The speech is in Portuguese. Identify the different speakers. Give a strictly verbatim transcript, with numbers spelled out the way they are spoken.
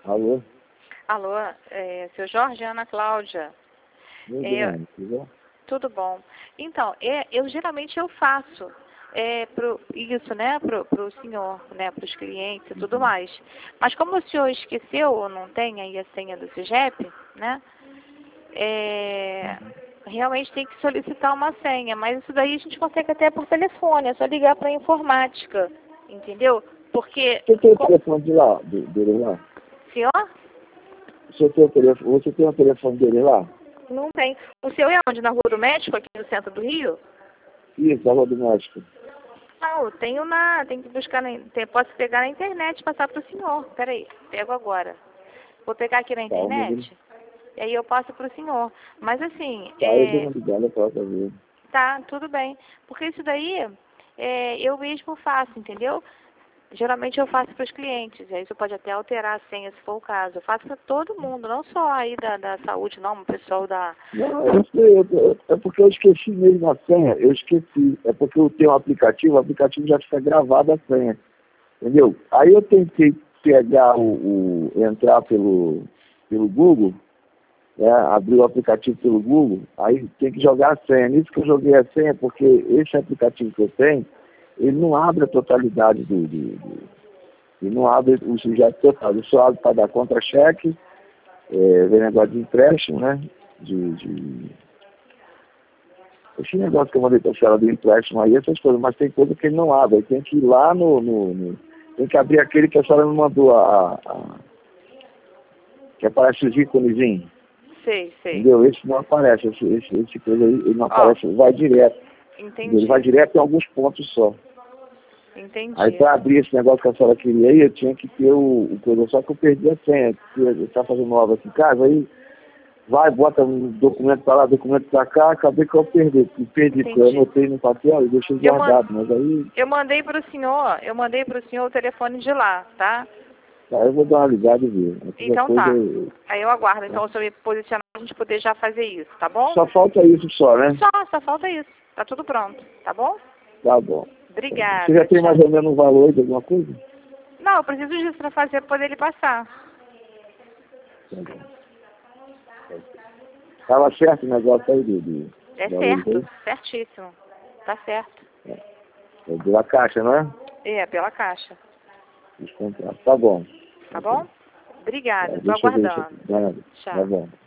Speaker 1: Alô?
Speaker 2: Alô, é, seu Jorge, Ana Cláudia.
Speaker 1: Meu
Speaker 2: É,
Speaker 1: Deus, tudo bom?
Speaker 2: tudo bom. Então, é, eu geralmente eu faço é, pro, isso, né, pro, pro senhor, né, pros clientes e tudo
Speaker 1: Uhum.
Speaker 2: mais. Mas como o senhor esqueceu ou não tem aí a senha do CEGEP, né, é, realmente tem que solicitar uma senha. Mas isso daí a gente consegue até por telefone, é só ligar para a informática, entendeu? Porque...
Speaker 1: Você tem o
Speaker 2: com...
Speaker 1: telefone de lá, de- dele lá?
Speaker 2: Senhor?
Speaker 1: Você tem o telefone, você tem o telefone dele lá?
Speaker 2: Não tem. O seu é onde? Na Rua do México, aqui no centro do Rio?
Speaker 1: Isso, da Rua do México.
Speaker 2: Não, eu tenho na... Tem que buscar na... Tem, posso pegar na internet e passar para o senhor. Peraí, pego agora. Vou pegar aqui na
Speaker 1: Tá, eu vou
Speaker 2: internet e aí eu passo para o senhor. Mas assim,
Speaker 1: tá, eu dou
Speaker 2: é...
Speaker 1: uma ligada pra outra vez.
Speaker 2: tá, tudo bem. Porque isso daí é, eu mesmo faço, entendeu? Geralmente eu faço para os clientes, e aí você pode até alterar a senha se for o caso. Eu faço para todo mundo, não só aí da, da saúde, não, o pessoal da...
Speaker 1: Não, eu sei, eu, eu, é porque eu esqueci mesmo a senha, eu esqueci. É porque eu tenho um aplicativo, o aplicativo já fica gravado a senha, entendeu? Aí eu tentei pegar o, o entrar pelo, pelo Google, né, abrir o aplicativo pelo Google, aí tem que jogar a senha. Nisso que eu joguei a senha, porque esse aplicativo que eu tenho, ele não abre a totalidade do... do, do ele não abre o sujeito total, ele só abre para dar contra-cheque, é, vem negócio de empréstimo, né? De, de... Esse negócio que eu mandei para a senhora do empréstimo aí, essas coisas, mas tem coisa que ele não abre, aí tem que ir lá no, no, no... tem que abrir aquele que a senhora me mandou, a, a... que aparece os íconezinhos.
Speaker 2: Sei, sei.
Speaker 1: Entendeu? Esse não aparece, esse, esse, esse coisa aí, ele não
Speaker 2: Ó,
Speaker 1: aparece, vai direto.
Speaker 2: entendi.
Speaker 1: Ele vai direto em alguns pontos só.
Speaker 2: Entendi.
Speaker 1: Aí para abrir esse negócio que a senhora queria aí, eu tinha que ter o, o coisa, só que eu perdi a senha, porque eu estava fazendo uma obra aqui em casa, aí vai, bota um documento para lá, documento para cá, acabei que eu perdi, perdi, porque eu
Speaker 2: Entendi.
Speaker 1: anotei no papel e deixei
Speaker 2: Eu, man...
Speaker 1: guardado, mas aí,
Speaker 2: eu mandei para o senhor, eu mandei para o senhor o telefone de lá, tá?
Speaker 1: aí eu vou dar uma ligada e ver. Aí qualquer
Speaker 2: Então
Speaker 1: coisa
Speaker 2: tá.
Speaker 1: eu...
Speaker 2: Aí eu aguardo, então, o senhor me posicionar pra gente poder já fazer isso, tá bom?
Speaker 1: Só falta isso só, né?
Speaker 2: Só, só falta isso. Tá tudo pronto, tá bom?
Speaker 1: Tá bom. Você já
Speaker 2: Obrigada,
Speaker 1: tem mais
Speaker 2: tchau.
Speaker 1: ou menos um valor aí de alguma coisa?
Speaker 2: Não, eu preciso disso para fazer, pra poder ele passar.
Speaker 1: Tá bom. Tava certo o negócio aí do, do
Speaker 2: É
Speaker 1: valor
Speaker 2: certo,
Speaker 1: aí?
Speaker 2: certíssimo. Tá certo.
Speaker 1: É da caixa, não é?
Speaker 2: É, pela caixa.
Speaker 1: Os contratos. Tá bom.
Speaker 2: Tá bom?
Speaker 1: Tá,
Speaker 2: Obrigada, tô
Speaker 1: deixa eu ver isso
Speaker 2: aguardando.
Speaker 1: aqui. Tá, tá
Speaker 2: Tchau.
Speaker 1: bom.